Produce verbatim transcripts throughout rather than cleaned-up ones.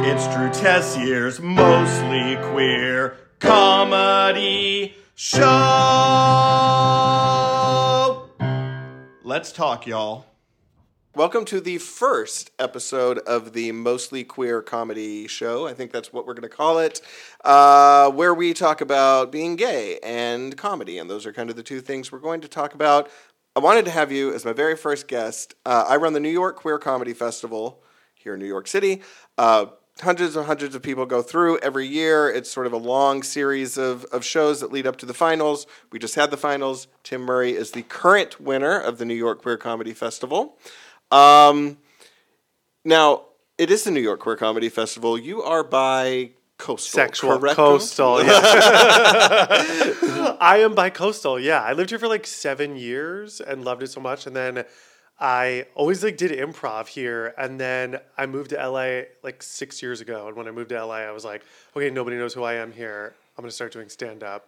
It's Drew Tessier's Mostly Queer Comedy Show. Let's talk, y'all. Welcome to the first episode of the Mostly Queer Comedy Show. I think that's what we're going to call it, uh, where we talk about being gay and comedy, and those are kind of the two things we're going to talk about. I wanted to have you as my very first guest. Uh, I run the New York Queer Comedy Festival here in New York City. Uh, hundreds and hundreds of people go through every year. It's sort of a long series of, of shows that lead up to the finals. We just had the finals. Tim Murray is the current winner of the New York Queer Comedy Festival. Um, now, it is the New York Queer Comedy Festival. You are bi-coastal, Sexual, correct? coastal, yeah. I am bi-coastal, yeah. I lived here for like seven years and loved it so much. And then I always like did improv here. And then I moved to L A like six years ago. And when I moved to L A, I was like, okay, nobody knows who I am here. I'm going to start doing stand-up.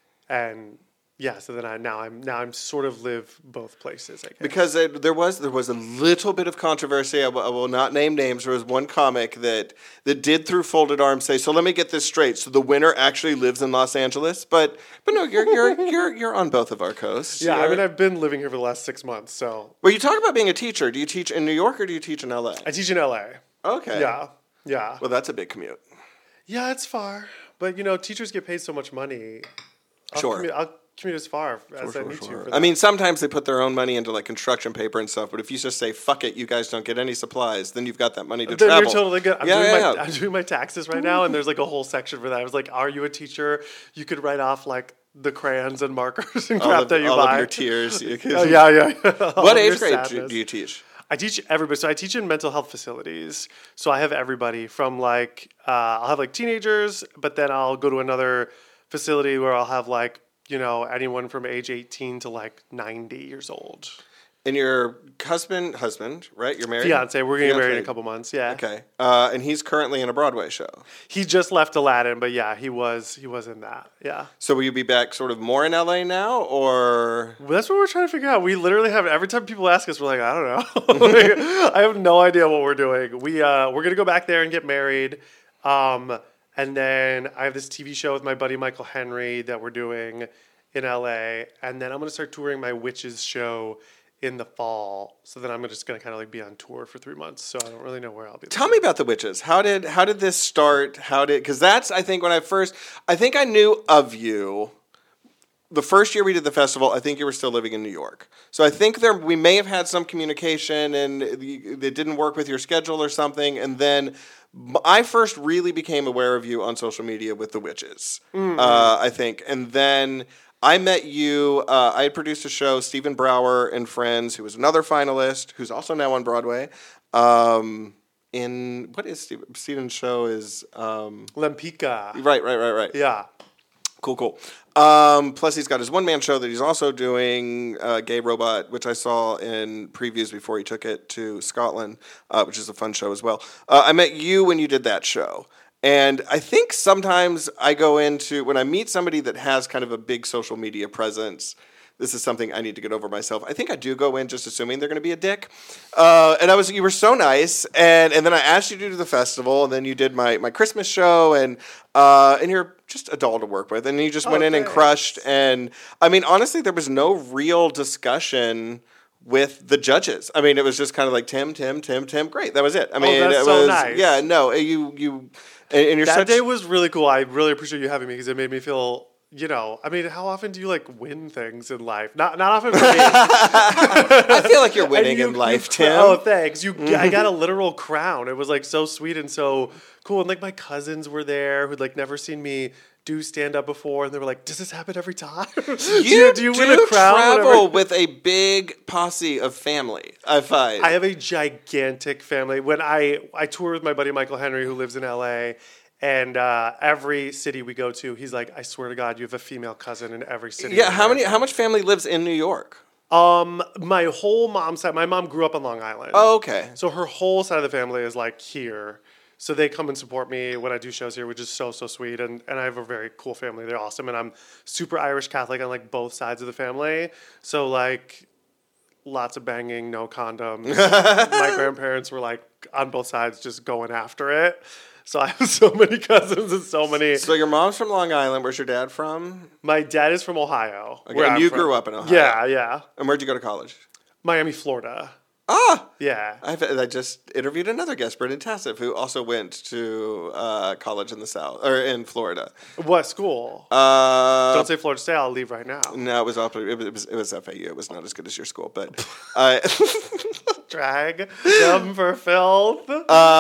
And yeah, so then I now I'm now I'm sort of live both places, I guess. Because it, there was there was a little bit of controversy. I, w- I will not name names. There was one comic that that did through folded arms say, "So let me get this straight. So the winner actually lives in Los Angeles." But but no, you're you're you're you're on both of our coasts. Yeah, You're, I mean I've been living here for the last six months, so. Well, you talk about being a teacher. Do you teach in New York or do you teach in L A? I teach in L A. Okay. Yeah, yeah. Well, that's a big commute. Yeah, it's far, but you know, teachers get paid so much money. I'll Sure. Commute, I'll commute as far Sure, as sure, I need sure. to. For I that. mean, sometimes they put their own money into like construction paper and stuff. But if you just say "fuck it," you guys don't get any supplies, then you've got that money to then travel. you're totally good. I'm, yeah, doing yeah, my, yeah. I'm doing my taxes right now, and there's like a whole section for that. I was like, "Are you a teacher? You could write off like the crayons and markers and all crap of, that you all buy." of your tears. You can- Oh, yeah, yeah. yeah. All What of your age grade do, sadness. do you teach? I teach everybody. So I teach in mental health facilities. So I have everybody from like uh, I'll have like teenagers, but then I'll go to another facility where I'll have like, you know, anyone from age eighteen to like ninety years old. And your husband, husband, right? You're married? Fiance, we're getting Fiance. married in a couple months. Yeah. Okay. Uh, and he's currently in a Broadway show. He just left Aladdin, but yeah, he was he was in that. Yeah. So will you be back sort of more in L A now, or? Well, that's what we're trying to figure out. We literally have every time people ask us, we're like, I don't know. Like, I have no idea what we're doing. We uh we're gonna go back there and get married. Um and then I have this T V show with my buddy Michael Henry that we're doing in L A. And then I'm gonna start touring my Witches show in the fall. So then I'm just gonna kind of like be on tour for three months. So I don't really know where I'll be. Tell me about the Witches. How did how did this start? How did because that's I think when I first I think I knew of you. The first year we did the festival, I think you were still living in New York. So I think there we may have had some communication and it didn't work with your schedule or something. And then I first really became aware of you on social media with the Witches, mm-hmm. uh, I think. And then I met you. Uh, I had produced a show, Stephen Brower and Friends, who was another finalist, who's also now on Broadway. Um, in what is Stephen, Stephen's show is um, Lempicka. Right, right, right, right. Yeah. Cool, cool. Um, plus, he's got his one-man show that he's also doing, uh, Gay Robot, which I saw in previews before he took it to Scotland, uh, which is a fun show as well. Uh, I met you when you did that show. And I think sometimes I go into, when I meet somebody that has kind of a big social media presence, this is something I need to get over myself. I think I do go in just assuming they're going to be a dick. Uh, and I was, you were so nice. And, and then I asked you to do the festival, and then you did my, my Christmas show, and uh, and you're just a doll to work with. And you just oh, went in thanks. and crushed. And I mean, honestly, there was no real discussion with the judges. I mean, it was just kind of like Tim, Tim, Tim, Tim. Great, that was it. I mean, oh, that's it so was nice. yeah, no, you you and, and you're that such day was really cool. I really appreciate you having me because it made me feel. You know, I mean, how often do you like win things in life? Not, not often for me. I feel like you're winning you, in life, you, Tim. Oh, thanks. You, I got a literal crown. It was like so sweet and so cool. And like my cousins were there who'd like never seen me do stand up before, and they were like, "Does this happen every time? You do you, do you do win a crown?" travel whenever? with a big posse of family. I find I have a gigantic family. When I I tour with my buddy Michael Henry, who lives in L A. And uh, every city we go to, he's like, I swear to God, you have a female cousin in every city. Yeah, how many? How much family lives in New York? Um, my whole mom's side. My mom grew up on Long Island. Oh, okay. So her whole side of the family is like here. So they come and support me when I do shows here, which is so, so sweet. And, and I have a very cool family. They're awesome. And I'm super Irish Catholic on like both sides of the family. So like lots of banging, no condoms. My grandparents were like on both sides just going after it. So I have so many cousins and so many. So your mom's from Long Island. Where's your dad from? My dad is from Ohio. Okay, where and I'm you from. grew up in Ohio. Yeah, yeah. And where'd you go to college? Miami, Florida. Ah! Yeah. I've, I just interviewed another guest, Brendan Tassif, who also went to uh, college in the South, or in Florida. What school? Uh, Don't say Florida State. I'll leave right now. No, it was, up, it was it was it was F A U. It was not as good as your school, but I Drag them for filth.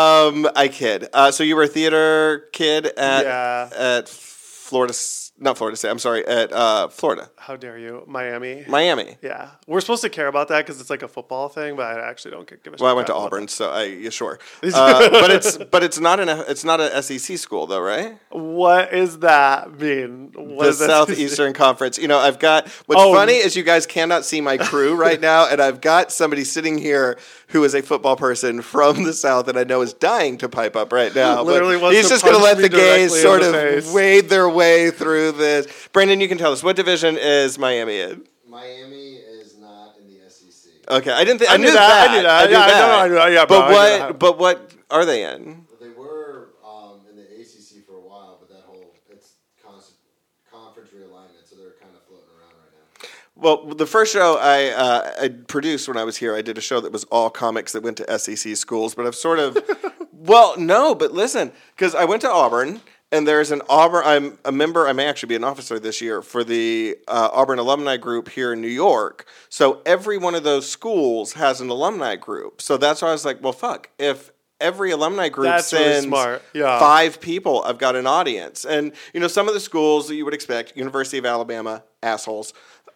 um I kid. Uh, so you were a theater kid at Yeah. at Florida, S- not Florida State. I'm sorry, at uh, Florida, How dare you, Miami? Miami. Yeah, we're supposed to care about that because it's like a football thing, but I actually don't give a shit. Well, I went to about Auburn, so I yeah, sure. Uh, but it's but it's not an it's not an S E C school though, right? that. What does that mean? What The is that- Southeastern Conference. You know, I've got what's Oh. funny is you guys cannot see my crew right now, and I've got somebody sitting here who is a football person from the South, and I know is dying to pipe up right now. but Literally wants he's to just going to punch let me the gays directly in sort the of face. wade their way through this. Brandon, you can tell us, what division is Miami in? Miami is not in the S E C. Okay, I didn't think I, I knew knew that. that, I knew that. knew Yeah, I that. know, I know, yeah, But bro, I knew what? that. But what are they in? They were um, in the A C C for a while, but that whole it's constant conference realignment, so they're kind of floating around right now. Well, the first show I, uh, I produced when I was here, I did a show that was all comics that went to S E C schools, but I've sort of, well, no, but listen, because I went to Auburn, and there's an Auburn, I'm a member, I may actually be an officer this year for the uh, Auburn alumni group here in New York. So every one of those schools has an alumni group. So that's why I was like, well, fuck, if every alumni group That's really sends smart. Yeah. five people, I've got an audience. And, you know, some of the schools that you would expect, University of Alabama, assholes.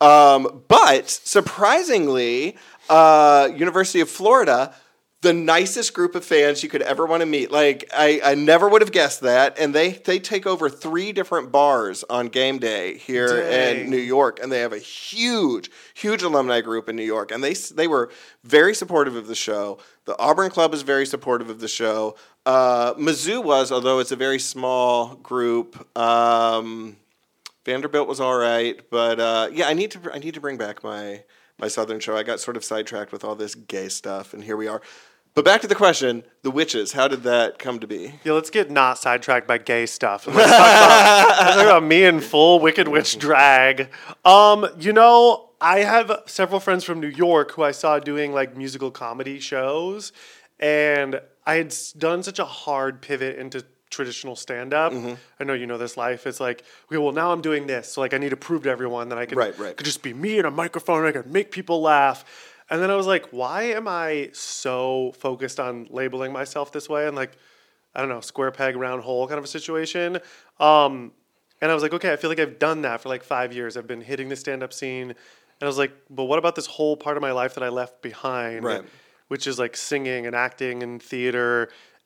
Um, but surprisingly, uh, University of Florida, the nicest group of fans you could ever want to meet. Like, I, I never would have guessed that. And they, they take over three different bars on game day here Dang. in New York. And they have a huge, huge alumni group in New York. And they, they were very supportive of the show. The Auburn Club is very supportive of the show. Uh, Mizzou was, although it's a very small group. Um, Vanderbilt was all right, but uh, yeah, I need to I need to bring back my my Southern show. I got sort of sidetracked with all this gay stuff, and here we are. But back to the question: the witches. How did that come to be? Yeah, let's get not sidetracked by gay stuff. And let's talk about, let's talk about me in full Wicked Witch drag. Um, you know, I have several friends from New York who I saw doing like musical comedy shows, and I had s- done such a hard pivot into traditional stand-up. Mm-hmm. I know you know this life. It's like, okay, well now I'm doing this, so like I need to prove to everyone that I can Right, right. could just be me and a microphone and I can make people laugh. And then I was like, why am I so focused on labeling myself this way? And like, I don't know, square peg, round hole kind of a situation. Um, and I was like, okay, I feel like I've done that for like five years. I've been hitting the stand-up scene. And I was like, but what about this whole part of my life that I left behind? Right. Which is like singing and acting and theater.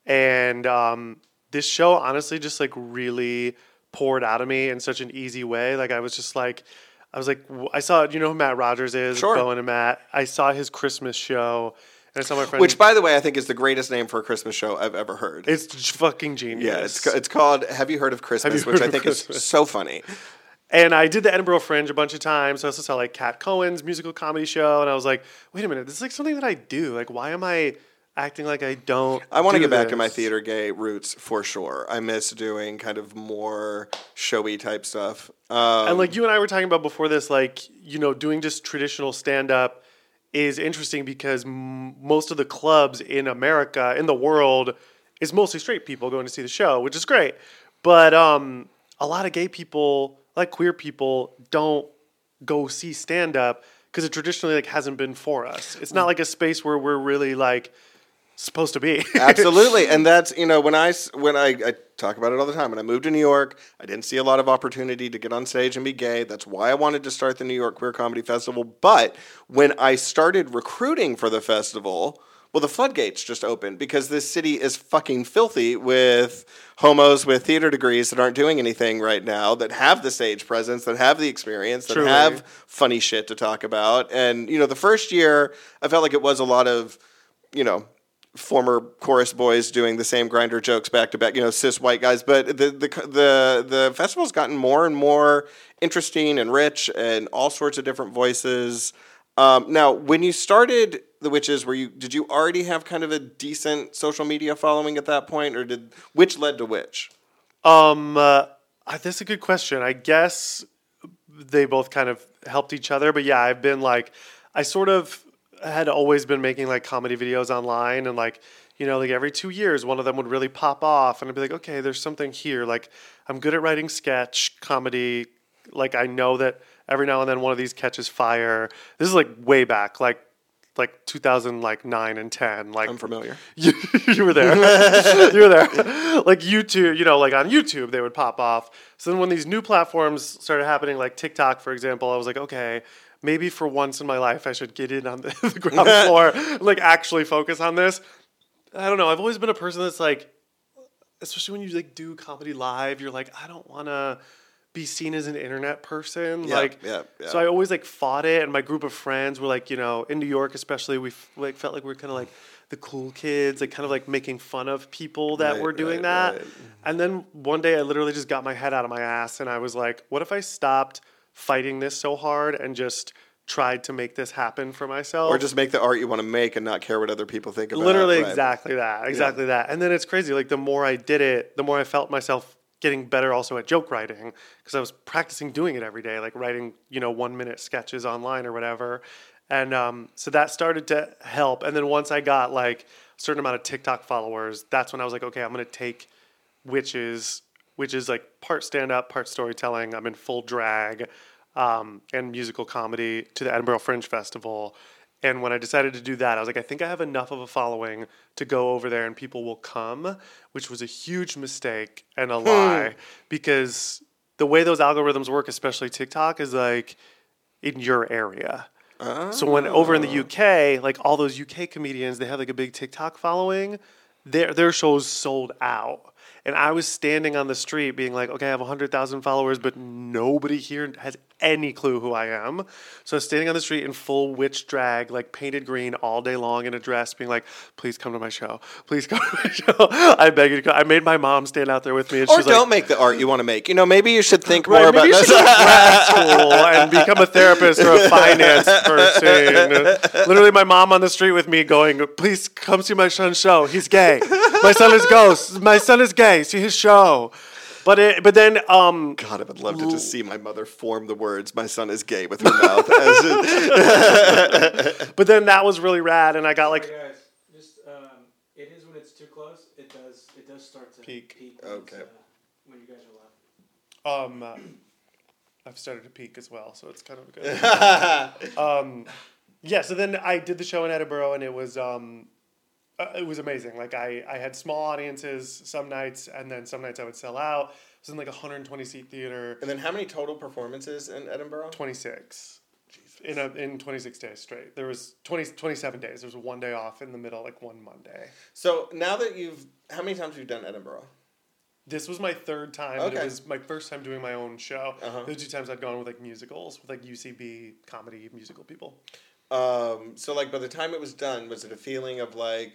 And um, this show honestly just like really poured out of me in such an easy way. Like I was just like, I was like, w- I saw, you know who Matt Rogers is? Sure. Bowen and Matt. I saw his Christmas show. And I saw my friend. Which, by the way, I think is the greatest name for a Christmas show I've ever heard. It's j- fucking genius. yeah, it's ca- it's called Have You Heard of Christmas, you which heard I of think is Christmas? so funny. And I did the Edinburgh Fringe a bunch of times. So I also saw like Kat Cohen's musical comedy show. And I was like, wait a minute, this is like something that I do. Like, why am I acting like I don't I want to do get back this? in my theater gay roots for sure. I miss doing kind of more showy type stuff. Um, And like you and I were talking about before this, like, you know, doing just traditional stand up is interesting because m- most of the clubs in America, in the world, is mostly straight people going to see the show, which is great. But um, a lot of gay people, like queer people, don't go see stand up because it traditionally like hasn't been for us. It's not like a space where we're really like supposed to be. Absolutely, and that's, you know, when I s- when I, I talk about it all the time. When I moved to New York, I didn't see a lot of opportunity to get on stage and be gay. That's why I wanted to start the New York Queer Comedy Festival. But when I started recruiting for the festival, well, the floodgates just opened because this city is fucking filthy with homos with theater degrees that aren't doing anything right now, that have the stage presence, that have the experience, that Truly. have funny shit to talk about. And, you know, the first year, I felt like it was a lot of, you know, former chorus boys doing the same grinder jokes back to back, you know, cis white guys. But the the the the festival's gotten more and more interesting and rich, and all sorts of different voices. Um, now, when you started The Witches, were you did you already have kind of a decent social media following at that point, or did which led to which? Um, uh, that's a good question. I guess they both kind of helped each other, but yeah, I've been like, I sort of had always been making like comedy videos online, and like, you know, like every two years, one of them would really pop off, and I'd be like, okay, there's something here. Like, I'm good at writing sketch comedy. Like, I know that every now and then one of these catches fire. This is like way back, like like two thousand nine and ten. Like, I'm familiar. You, you were there. You were there. Like YouTube, you know, like on YouTube they would pop off. So then when these new platforms started happening, like TikTok, for example, I was like, okay, maybe for once in my life I should get in on the, the ground floor, and, like actually focus on this. I don't know. I've always been a person that's like, especially when you like do comedy live, you're like, I don't want to be seen as an internet person. Yeah, like, yeah, yeah. So I always like fought it. And my group of friends were like, you know, in New York, especially, we f- like felt like we were kind of like the cool kids, like kind of like making fun of people that Right, were doing right, that. right. And then one day I literally just got my head out of my ass and I was like, what if I stopped fighting this so hard and just tried to make this happen for myself? Or just make the art you want to make and not care what other people think about. Literally Right. exactly that. Exactly that. And then it's crazy. Like the more I did it, the more I felt myself getting better also at joke writing, because I was practicing doing it every day, like writing, you know, one minute sketches online or whatever. And um, so that started to help. And then once I got like a certain amount of TikTok followers, that's when I was like, okay, I'm going to take Witches, which is like part stand-up, part storytelling. I'm in full drag um, and musical comedy to the Edinburgh Fringe Festival. And when I decided to do that, I was like, I think I have enough of a following to go over there and people will come, which was a huge mistake and a lie, because the way those algorithms work, especially TikTok, is like in your area. Oh. So when over in the U K, like all those U K comedians, they have like a big TikTok following, their their shows sold out. And I was standing on the street being like, okay, I have one hundred thousand followers, but nobody here has any clue who I am. So I was standing on the street in full witch drag, like painted green all day long in a dress, being like, please come to my show. Please come to my show. I beg you to come. I made my mom stand out there with me. And Or she's don't like, make the art you want to make. You know, maybe you should think right, more maybe about you this. should go to grad school and become a therapist or a finance person. Literally, my mom on the street with me going, please come see my son's show. He's gay. My son is ghost. My son is gay. See his show. But it, but then um God, I would love to just see my mother form the words, my son is gay, with her mouth. As but then that was really rad, and I got like Sorry, guys, just um, it is when it's too close. It does. It does start to Peak. peak when Okay. it's, uh, when you guys are loud. um uh, I've started to peak as well, so it's kind of good. um yeah, so then I did the show in Edinburgh, and it was um uh, it was amazing. Like I, I had small audiences some nights, and then some nights I would sell out. It was in like a one hundred twenty seat theater. And then how many total performances in Edinburgh? twenty-six. In a, in twenty-six days straight. There was twenty, twenty-seven days. There was one day off in the middle, like one Monday. So now that you've, how many times have you done Edinburgh? This was my third time. But Okay. it was my first time doing my own show. Uh-huh. The two times I'd gone with like musicals, with like U C B comedy musical people. Um, so like by the time it was done, was it a feeling of like,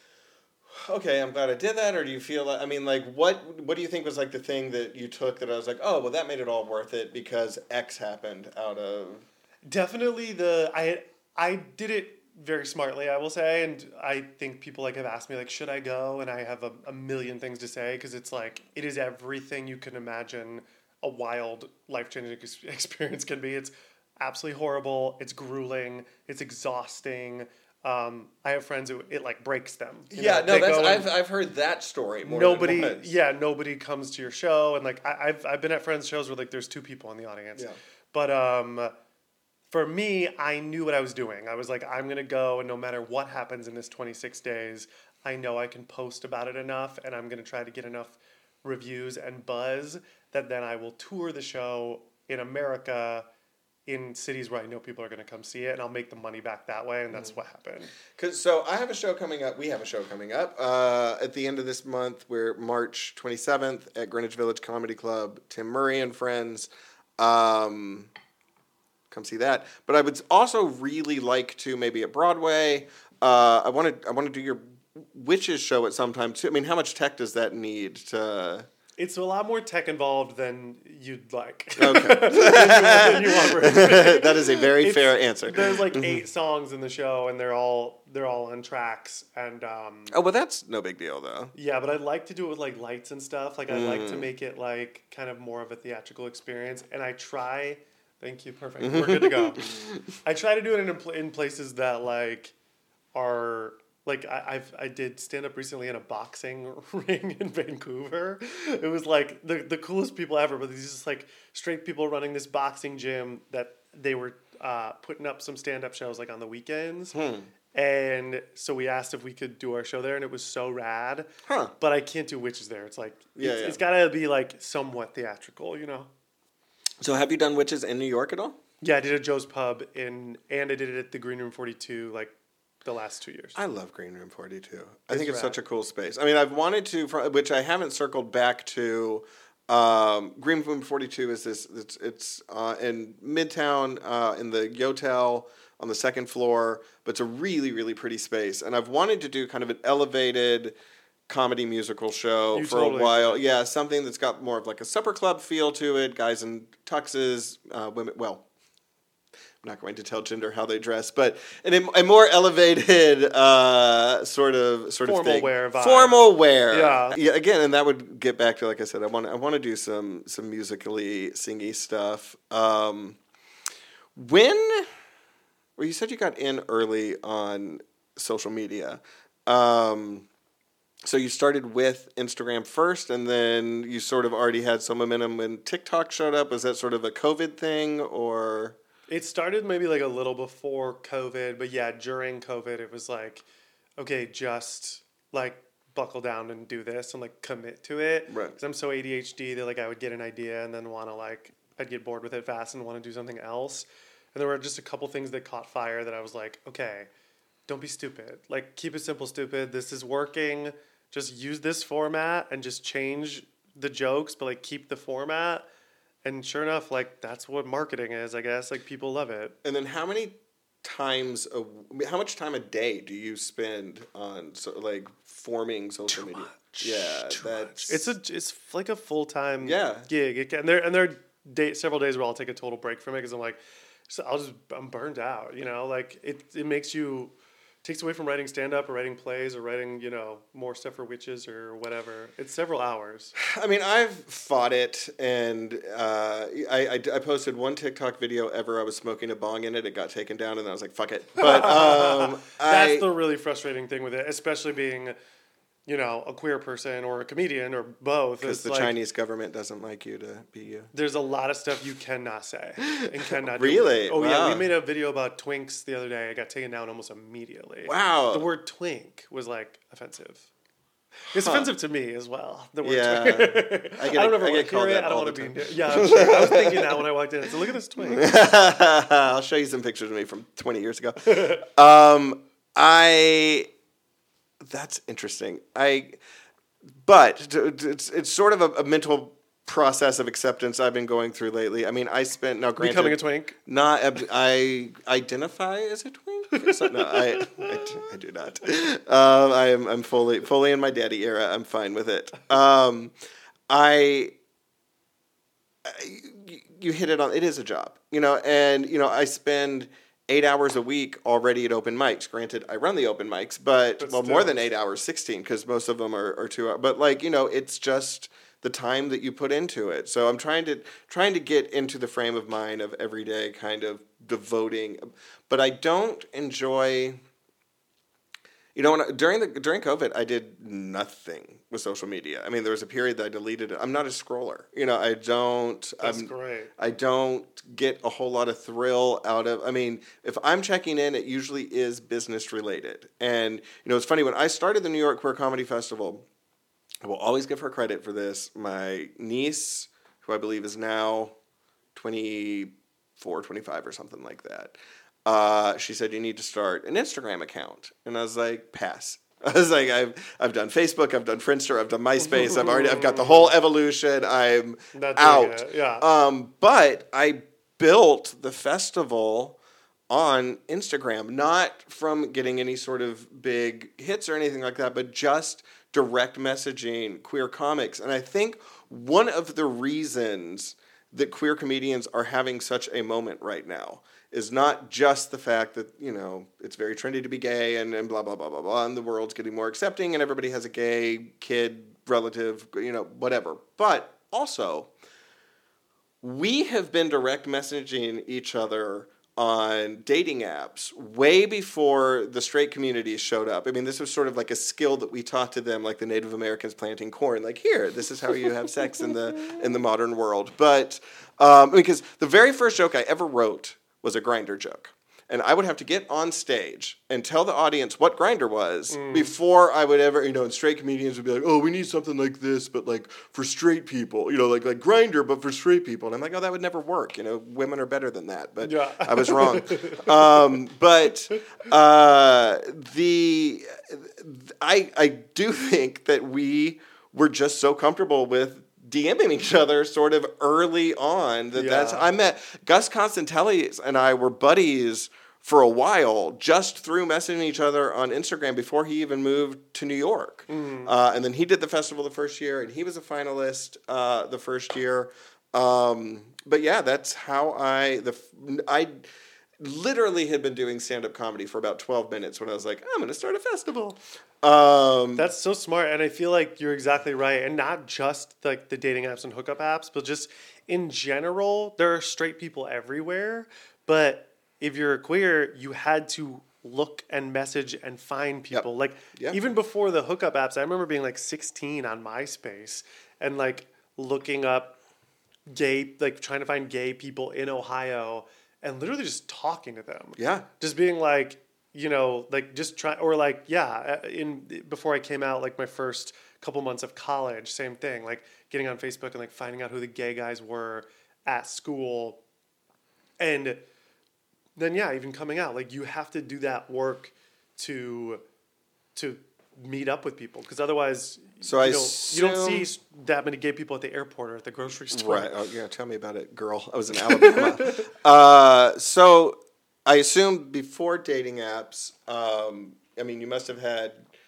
okay, I'm glad I did that, or do you feel like, I mean, like what what do you think was like the thing that you took that I was like, oh, well, that made it all worth it because X happened out of. Definitely the I I did it very smartly, I will say, and I think people like have asked me like, should I go? And I have a, a million things to say, because it's like it is everything you can imagine a wild, life changing experience can be. It's absolutely horrible. It's grueling. It's exhausting. Um, I have friends who it like breaks them. you Yeah, know? no, They that's go and- I've I've heard that story more nobody than once. yeah nobody comes to your show, and like I, I've I've been at friends shows where like there's two people in the audience. Yeah. But um, for me, I knew what I was doing. I was like, I'm gonna go, and no matter what happens in this twenty-six days, I know I can post about it enough, and I'm gonna try to get enough reviews and buzz that then I will tour the show in America, in cities where I know people are going to come see it, and I'll make the money back that way, and that's Mm. what happened. Cause so I have a show coming up. We have a show coming up uh, at the end of this month. We're March twenty-seventh at Greenwich Village Comedy Club. Tim Murray and friends. Um, come see that. But I would also really like to maybe at Broadway. Uh, I want to I want to do your Witches show at some time too. I mean, how much tech does that need to? It's a lot more tech involved than you'd like. Okay. than you, than you want for it to be. That is a very It's- fair answer. There's like eight songs in the show, and they're all they're all on tracks. And um, Oh, well, that's no big deal, though. yeah, but I'd like to do it with like lights and stuff. Like I'd like Mm. to make it like kind of more of a theatrical experience. And I try. Thank you. Perfect. Mm-hmm. We're good to go. I try to do it in pl- in places that like are. Like I, I've I did stand up recently in a boxing ring in Vancouver. It was like the the coolest people ever. But these just like straight people running this boxing gym that they were uh, putting up some stand up shows like on the weekends. Hmm. And so we asked if we could do our show there, and it was so rad. Huh. But I can't do witches there. It's like Yeah, it's, yeah. it's got to be like somewhat theatrical, you know. So have you done witches in New York at all? Yeah, I did at Joe's Pub in, and I did it at the Green Room forty-two like the last two years. I love Green Room forty-two. I It's think it's rad. such a cool space. I mean, I've wanted to, fr- which I haven't circled back to. Um, Green Room forty-two is this. It's it's uh, in Midtown uh, in the Yotel on the second floor, but it's a really really pretty space. And I've wanted to do kind of an elevated comedy musical show You for totally a while. Yeah, something that's got more of like a supper club feel to it. Guys in tuxes, uh, women. Well. I'm not going to tell gender how they dress, but an, a more elevated uh, sort of sort of Formal thing. wear vibe. Formal wear. Yeah. Yeah. Again, and that would get back to like I said, I want I want to do some some musically singy stuff. Um, when well, you said you got in early on social media. Um, so you started with Instagram first, and then you sort of already had some momentum when TikTok showed up. Was that sort of a COVID thing, or? It started maybe like a little before COVID, but yeah, during COVID, it was like, okay, just like buckle down and do this and like commit to it. Right. Because I'm so A D H D that like I would get an idea and then want to like, I'd get bored with it fast and want to do something else. And there were just a couple things that caught fire that I was like, okay, don't be stupid. Like, keep it simple, stupid. This is working. Just use this format and just change the jokes, but like keep the format. And sure enough, like that's what marketing is, I guess. Like people love it. And then how many times a how much time a day do you spend on so, like forming social media? Yeah, that's It's a it's like a full time Yeah. gig. It can, and there and there are day, several days where I'll take a total break from it because I'm like, so I'll just I'm burned out. You know, like it it makes you takes away from writing stand up or writing plays or writing you know more stuff for witches or whatever. It's several hours. I mean, I've fought it, and uh, I, I, I posted one TikTok video ever. I was smoking a bong in it. It got taken down, and then I was like, "Fuck it." But um, That's I, the really frustrating thing with it, especially being, you know, a queer person or a comedian or both. because It's the like, Chinese government doesn't like you to be you. there's a lot of stuff you cannot say and cannot do. Really? Oh yeah, Wow. we made a video about twinks the other day. It got taken down almost immediately. Wow. The word twink was like offensive. It's Huh. offensive to me as well. The word Yeah. twink. I I, get- don't ever I want get to hear called it. that I don't all want the to be. time. Yeah, I'm sure. I was thinking that when I walked in. I said, "Look at this twink." I'll show you some pictures of me from twenty years ago. Um, I. That's interesting. I. But t- t- it's it's sort of a, a mental process of acceptance I've been going through lately. I mean, I spent now granted Becoming a twink. not ab- I identify as a twink. So- no, I, I, do- I do not. Um, I am I'm fully fully in my daddy era. I'm fine with it. Um, I, I you, you hit it on. It is a job, you know, and you know I spend eight hours a week already at open mics. Granted, I run the open mics, but, But well, still. more than eight hours, sixteen, because most of them are, are two hours. But like you know, it's just the time that you put into it. So I'm trying to trying to get into the frame of mind of every day kind of devoting, but I don't enjoy. You know, when I, during the during COVID, I did nothing with social media. I mean, there was a period that I deleted it. I'm not a scroller. You know, I don't. That's I'm, great. I don't get a whole lot of thrill out of. I mean, if I'm checking in, it usually is business related. And you know, it's funny when I started the New York Queer Comedy Festival. I will always give her credit for this. My niece, who I believe is now twenty-four, twenty-five or something like that, uh, she said, you need to start an Instagram account. And I was like, pass. I was like, I've I've done Facebook, I've done Friendster, I've done MySpace, I've already I've got the whole evolution. I'm Not doing out. it, yeah. Um, but I built the festival on Instagram, not from getting any sort of big hits or anything like that, but just direct messaging queer comics. And I think one of the reasons that queer comedians are having such a moment right now is not just the fact that, you know, it's very trendy to be gay and, and blah, blah, blah, blah, blah, and the world's getting more accepting and everybody has a gay kid, relative, you know, whatever. But also, we have been direct messaging each other on dating apps way before the straight community showed up. I mean, this was sort of like a skill that we taught to them, like the Native Americans planting corn. Like, here, this is how you have sex in the in the modern world. But um, because the very first joke I ever wrote was a Grindr joke. And I would have to get on stage and tell the audience what Grindr was mm. before I would ever, you know, and straight comedians would be like, oh, we need something like this, but like for straight people, you know, like like Grindr, but for straight people. And I'm like, oh, that would never work. You know, women are better than that. But yeah. I was wrong. um, but uh, the I I do think that we were just so comfortable with DMing each other sort of early on. That yeah. that's I met Gus Constantelli and I were buddies for a while just through messaging each other on Instagram before he even moved to New York. Mm. Uh, and then he did the festival the first year and he was a finalist uh, the first year. Um, but yeah, that's how I the I literally had been doing stand-up comedy for about twelve minutes when I was like, I'm going to start a festival. Um, That's so smart, and I feel like you're exactly right. And not just like the dating apps and hookup apps, but just in general, there are straight people everywhere. But if you're queer, you had to look and message and find people. Yep. Like yep. even before the hookup apps, I remember being like sixteen on MySpace and like looking up gay, like trying to find gay people in Ohio and literally just talking to them. Yeah, just being like. You know, like just try or like, yeah, in before I came out, like my first couple months of college, same thing, like getting on Facebook and like finding out who the gay guys were at school. And then, yeah, even coming out, like you have to do that work to to meet up with people because otherwise so you, I don't, assume... you don't see that many gay people at the airport or at the grocery store. Right. Oh, yeah, tell me about it, girl. I was in Alabama. uh, so... I assume before dating apps, um, I mean, you must have had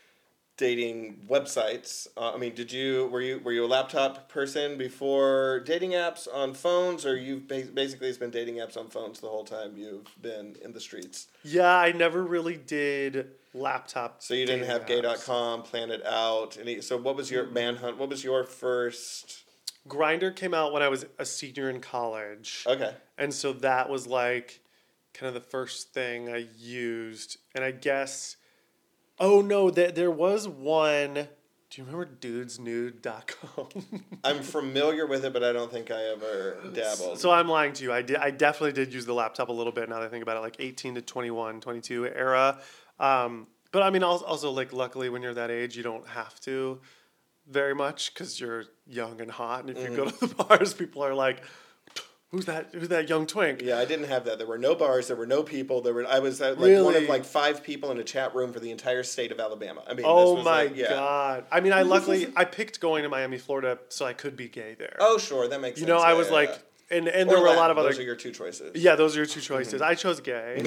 dating websites. Uh, I mean, did you were you were you a laptop person before dating apps on phones, or you've basically it's been dating apps on phones the whole time you've been in the streets? Yeah, I never really did laptop. So you didn't have gay dot com, Plan It Out, any. So what was your Manhunt? What was your first? Grindr came out when I was a senior in college. Okay, and so that was like. Kind of the first thing I used. And I guess, oh no, there, there was one, do you remember dudes nude dot com? I'm familiar with it, but I don't think I ever dabbled. So I'm lying to you. I did. I definitely did use the laptop a little bit now that I think about it, like eighteen to twenty-one, twenty-two era. Um, but I mean, also, like, luckily when you're that age, you don't have to very much because you're young and hot. And if mm-hmm. you go to the bars, people are like, Who's that? Who's that young twink? Yeah, I didn't have that. There were no bars. There were no people. There were. I was uh, like really? one of like five people in a chat room for the entire state of Alabama. I mean, oh this was my like, yeah. god! I mean, I luckily I picked going to Miami, Florida, so I could be gay there. Oh sure, that makes you sense. You know, yeah, I was yeah, like, yeah. and and or there were Latin. a lot of other. Those are your two choices. Yeah, those are your two choices. Mm-hmm. I chose gay.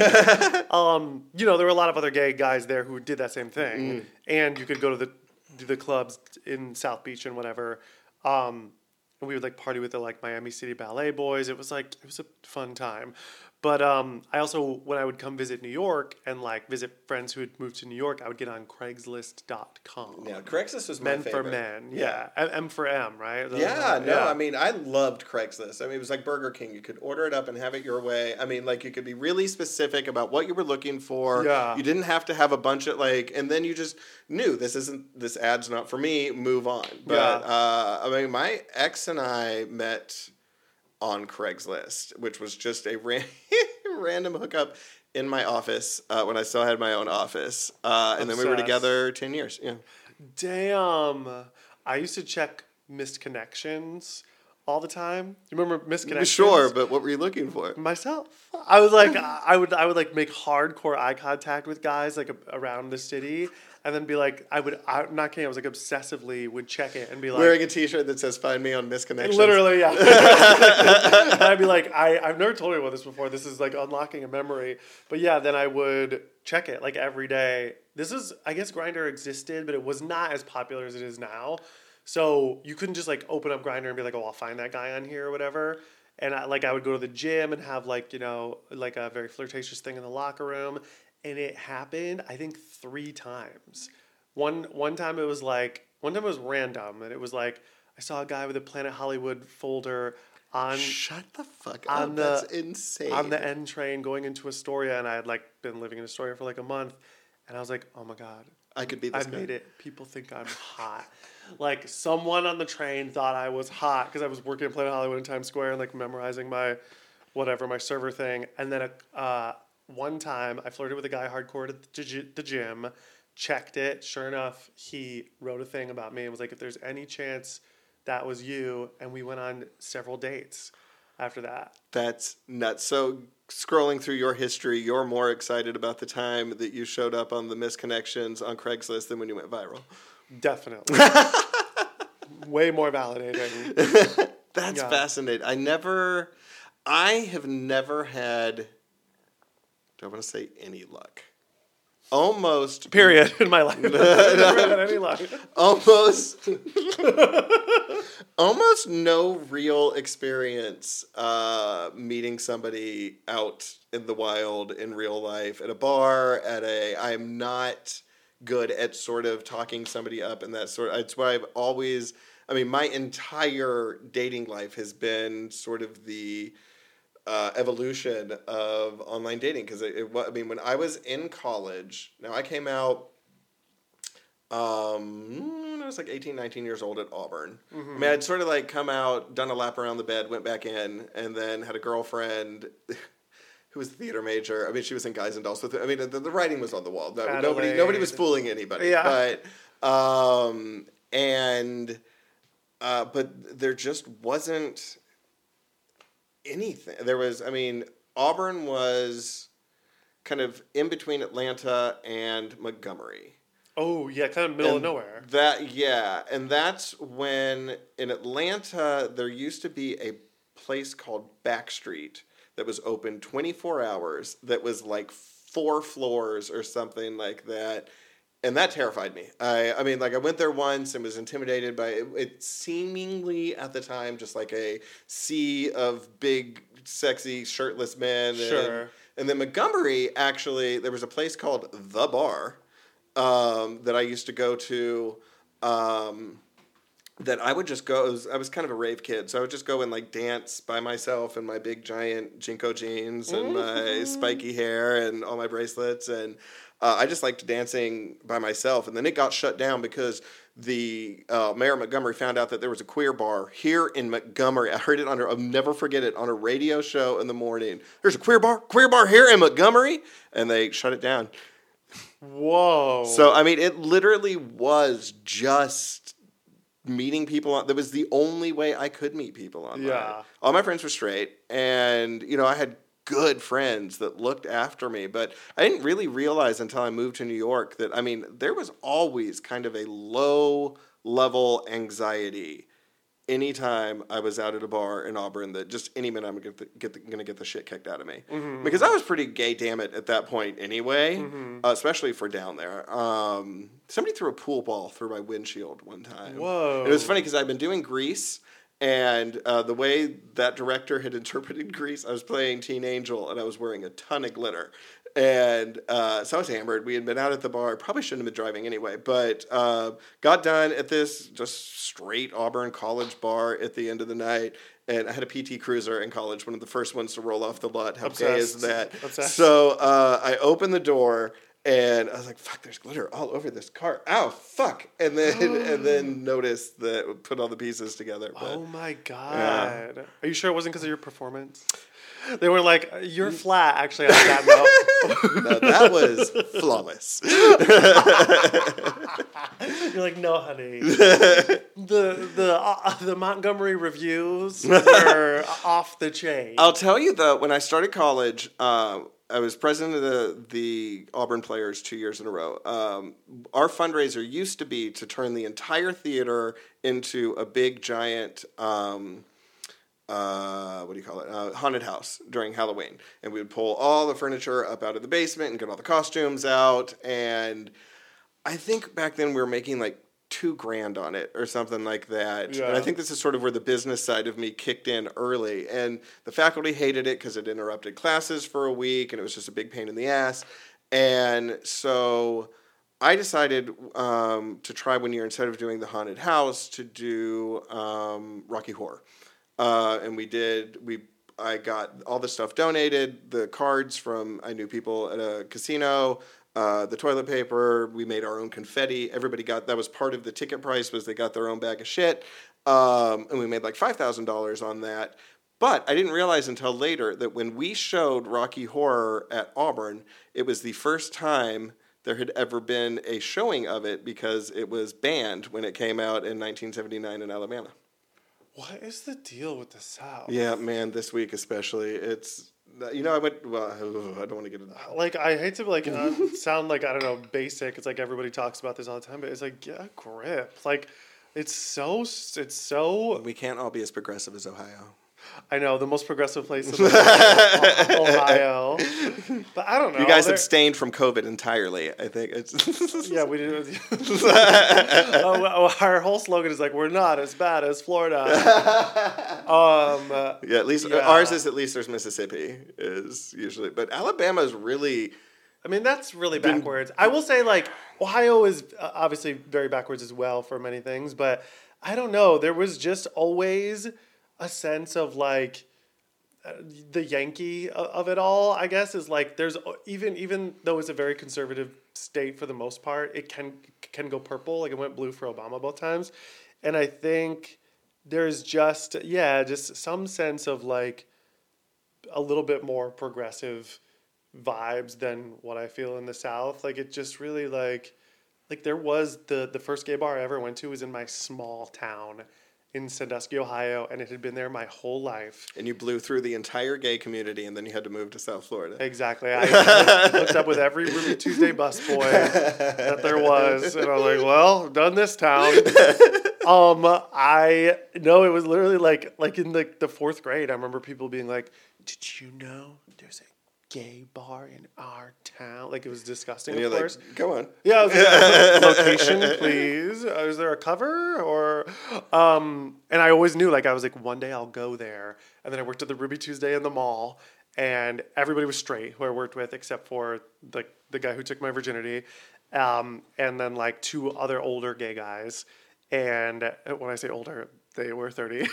um, you know, there were a lot of other gay guys there who did that same thing, mm. and you could go to the to the clubs in South Beach and whatever. Um, And we would like party with the like Miami City Ballet Boys. It was like it was a fun time. But um, I also, when I would come visit New York and like visit friends who had moved to New York, I would get on Craigslist dot com. Yeah, Craigslist was my Men favorite. for men, yeah. yeah. M for M, right? Those yeah, are, no, yeah. I mean, I loved Craigslist. I mean, it was like Burger King. You could order it up and have it your way. I mean, like, you could be really specific about what you were looking for. Yeah. You didn't have to have a bunch of, like, and then you just knew this isn't, this ad's not for me, move on. But, yeah. uh, I mean, my ex and I met on Craigslist, which was just a ran- random hookup in my office uh, when I still had my own office. Uh, and then we were together ten years. Yeah. Damn. I used to check missed connections all the time. You remember Misconnections? Sure, but what were you looking for? Myself. I was like, I would, I would like make hardcore eye contact with guys like a, around the city, and then be like, I would, I'm not kidding, I was like obsessively would check it and be like, Wearing a T-shirt that says "Find me on Misconnections." literally, yeah. And I'd be like, I, I've never told you about this before. This is like unlocking a memory. But yeah, then I would check it like every day. This is, I guess, Grindr existed, but it was not as popular as it is now. So you couldn't just like open up Grindr and be like, oh, I'll find that guy on here or whatever. And I, like I would go to the gym and have like, you know, like a very flirtatious thing in the locker room. And it happened, I think, three times. One one time it was like, one time it was random. And it was like, I saw a guy with a Planet Hollywood folder on Shut the fuck on up. the- That's insane. on the N train going into Astoria. And I had like been living in Astoria for like a month. And I was like, oh my God. I could be I this guy. made it. People think I'm hot. Like someone on the train thought I was hot because I was working at Planet Hollywood in Times Square and like memorizing my whatever, my server thing. And then a, uh, one time I flirted with a guy hardcore at the, gy- the gym, checked it. Sure enough, he wrote a thing about me and was like, if there's any chance that was you. And we went on several dates after that. That's nuts. So scrolling through your history, you're more excited about the time that you showed up on the Misconnections on Craigslist than when you went viral. Definitely. Way more validating. That's Yeah. fascinating. I never, I have never had, do I want to say any luck? Almost. Period in my life. I've never had any luck. Almost. Almost no real experience uh, meeting somebody out in the wild in real life at a bar, at a, I am not good at sort of talking somebody up and that sort of, it's why I've always, I mean, my entire dating life has been sort of the uh, evolution of online dating. Because it, it, wa- I mean, when I was in college, now I came out, um, when I was like eighteen, nineteen years old at Auburn. Mm-hmm. I mean, I'd sort of like come out, done a lap around the bed, went back in, and then had a girlfriend who was a theater major. I mean, she was in Guys and Dolls. So I mean, the, the writing was on the wall. No, nobody, nobody was fooling anybody. Yeah. But, um, and, uh, but there just wasn't anything. There was, I mean, Auburn was kind of in between Atlanta and Montgomery. Oh, yeah, kind of middle And of nowhere. That yeah, and that's when in Atlanta there used to be a place called Backstreet that was open twenty-four hours. That was like four floors or something like that, and that terrified me. I I mean, like I went there once and was intimidated by it. It seemingly at the time just like a sea of big, sexy, shirtless men. Sure. And, and then Montgomery, actually, there was a place called The Bar. Um, that I used to go to, um, that I would just go, I was, I was kind of a rave kid, so I would just go and like dance by myself in my big giant Jinko jeans and my spiky hair and all my bracelets, and uh, I just liked dancing by myself. And then it got shut down because the uh, mayor of Montgomery found out that there was a queer bar here in Montgomery. I heard it on, a, I'll never forget it, on a radio show in the morning. There's a queer bar, queer bar here in Montgomery, and they shut it down. Whoa. So, I mean, it literally was just meeting people. On, that was the only way I could meet people online. Yeah. All my friends were straight, and, you know, I had good friends that looked after me, but I didn't really realize until I moved to New York that, I mean, there was always kind of a low-level anxiety anytime I was out at a bar in Auburn that just any minute I'm gonna get the, get the, gonna get the shit kicked out of me. Mm-hmm. Because I was pretty gay, damn it, at that point anyway, mm-hmm. uh, especially for down there. Um, somebody threw a pool ball through my windshield one time. Whoa. And it was funny because I'd been doing Grease, and uh, the way that director had interpreted Grease, I was playing Teen Angel, and I was wearing a ton of glitter. And uh, so I was hammered. We had been out at the bar. Probably shouldn't have been driving anyway. But uh, got done at this just straight Auburn college bar at the end of the night. And I had a P T Cruiser in college, one of the first ones to roll off the lot. How gay is that? Obsessed. So uh, I opened the door, And I was like, fuck, there's glitter all over this cart. Ow, fuck. And then and then noticed that, put all the pieces together. But, oh my God. Yeah. Are you sure it wasn't because of your performance? They were like, you're flat, actually, on that note. No, that was flawless. You're like, no, honey. The the uh, the Montgomery reviews were off the chain. I'll tell you, though, when I started college, uh, I was president of the, the Auburn Players two years in a row. Um, our fundraiser used to be to turn the entire theater into a big, giant... Um, Uh, what do you call it? Uh, haunted house during Halloween. And we would pull all the furniture up out of the basement and get all the costumes out. And I think back then we were making like two grand on it or something like that. Yeah. And I think this is sort of where the business side of me kicked in early. And the faculty hated it because it interrupted classes for a week and it was just a big pain in the ass. And so I decided um, to try one year, instead of doing the haunted house, to do um, Rocky Horror. Uh, and we did, we, I got all the stuff donated, the cards from, I knew people at a casino, uh, the toilet paper, we made our own confetti. Everybody got, that was part of the ticket price, was they got their own bag of shit. Um, and we made like five thousand dollars on that. But I didn't realize until later that when we showed Rocky Horror at Auburn, it was the first time there had ever been a showing of it because it was banned when it came out in nineteen seventy-nine in Alabama. What is the deal with the South? Yeah, man, this week especially, it's, you know, I went, well, I don't want to get into Like, I hate to, like, uh, sound like, I don't know, basic. It's like everybody talks about this all the time, but it's like, get a grip. Like, it's so, it's so... We can't all be as progressive as Ohio. I know, the most progressive place in Ohio. But I don't know. You guys They're... abstained from COVID entirely, I think. It's yeah, we did. oh, oh, our whole slogan is like, we're not as bad as Florida. um, uh, yeah, at least yeah. ours is at least there's Mississippi is usually, but Alabama is really... I mean, that's really backwards. I will say, like, Ohio is obviously very backwards as well for many things, but I don't know. There was just always a sense of, like, uh, the Yankee of, of it all, I guess, is like there's even even though it's a very conservative state for the most part, it can can go purple. Like, it went blue for Obama both times. And I think there's just, yeah, just some sense of, like, a little bit more progressive vibes than what I feel in the South. Like, it just really, like, like there was the, the first gay bar I ever went to was in my small town in Sandusky, Ohio, and it had been there my whole life. And you blew through the entire gay community, and then you had to move to South Florida. Exactly. I hooked up with every Ruby Tuesday busboy that there was, and I was like, well, I've done this town. um, I, no, it was literally like, like in the, the fourth grade, I remember people being like, did you know there's a gay bar in our town? Like, it was disgusting, and of you're course. Like, go on. Yeah, I was like, location, please. Uh, is there a cover? Or, um, and I always knew, like, I was like, one day I'll go there. And then I worked at the Ruby Tuesday in the mall, and everybody was straight who I worked with, except for the the guy who took my virginity, um, and then like two other older gay guys. And when I say older, they were thirty,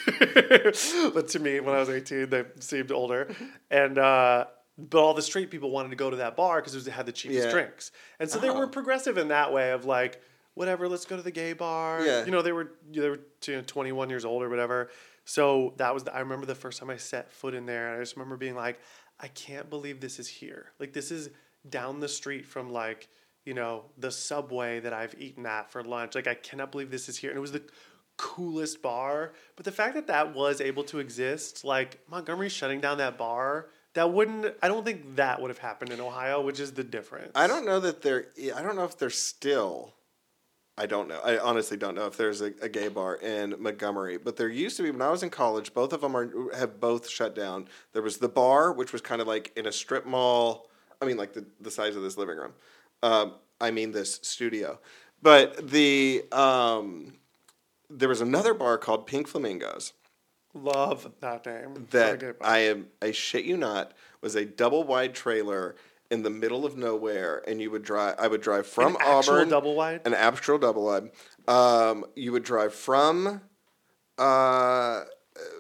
but to me, when I was eighteen, they seemed older. And uh, but all the straight people wanted to go to that bar because it had the cheapest Yeah. drinks, and so they Oh. were progressive in that way of like, whatever, let's go to the gay bar. Yeah. You know, they were they were you know, twenty-one years old or whatever. So that was the, I remember the first time I set foot in there, and I just remember being like, I can't believe this is here. Like, this is down the street from, like, you know, the Subway that I've eaten at for lunch. Like, I cannot believe this is here. And it was the coolest bar. But the fact that that was able to exist, like, Montgomery shutting down that bar, that wouldn't, I don't think that would have happened in Ohio, which is the difference. I don't know that they're, I don't know if they're still, I don't know. I honestly don't know if there's a, a gay bar in Montgomery. But there used to be, when I was in college, both of them are have both shut down. There was the bar, which was kind of like in a strip mall. I mean, like the, the size of this living room. Um, I mean, this studio. But the um, there was another bar called Pink Flamingos. Love that name. Not a That gay bar. I am, I shit you not, was a double wide trailer in the middle of nowhere, and you would drive. I would drive from An actual Auburn, double wide? an actual double wide. Um, you would drive from uh,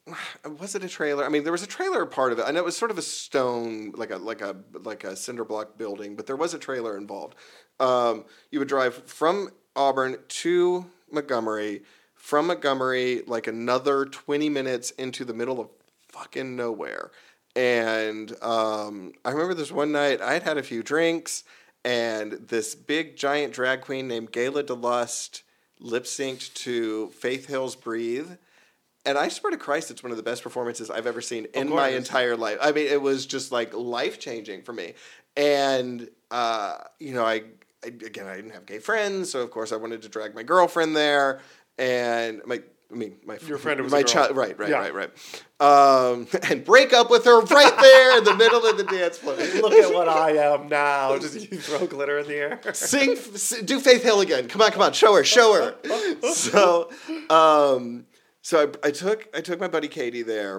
was it a trailer? I mean, there was a trailer part of it. I know it was sort of a stone, like a like a like a cinder block building, but there was a trailer involved. Um, you would drive from Auburn to Montgomery, from Montgomery like another twenty minutes into the middle of fucking nowhere. And um, I remember this one night I had had a few drinks, and this big giant drag queen named Gayla DeLust lip synced to Faith Hill's "Breathe." And I swear to Christ, it's one of the best performances I've ever seen in my entire life. I mean, it was just like life-changing for me. And, uh, you know, I, I, again, I didn't have gay friends, so of course I wanted to drag my girlfriend there. And my, I mean, my Your friend was my a girl. child, right, right, Yeah. right, right. Um, and break up with her right there in the middle of the dance floor. Look at what I am now. Just you throw glitter in the air. Sing, s- do Faith Hill again. Come on, come on, show her, show her. So, um... So I, I took I took my buddy Katie there,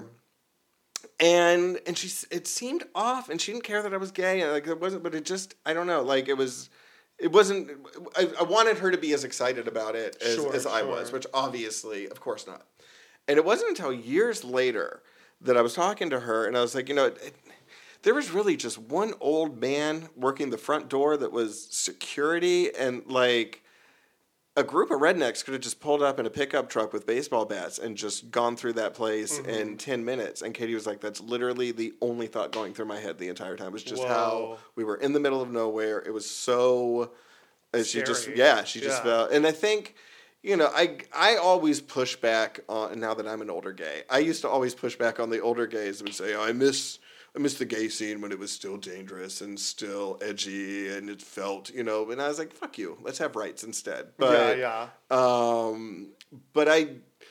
and and she it seemed off, and she didn't care that I was gay, and like it wasn't, but it just I don't know, like it was, it wasn't. I, I wanted her to be as excited about it as, Sure, as I sure. was, which obviously, of course not. And it wasn't until years later that I was talking to her, and I was like, you know, it, it, there was really just one old man working the front door that was security, and like. A group of rednecks could have just pulled up in a pickup truck with baseball bats and just gone through that place Mm-hmm. in ten minutes. And Katie was like, that's literally the only thought going through my head the entire time. It was just Whoa. how we were in the middle of nowhere. It was so, and she just, Scary. yeah, she just Yeah. felt, and I think, you know, I, I always push back on, now that I'm an older gay, I used to always push back on the older gays that would say, oh, I miss, I miss the gay scene when it was still dangerous and still edgy and it felt, you know, and I was like, fuck you, let's have rights instead. But, yeah, yeah. um, but I,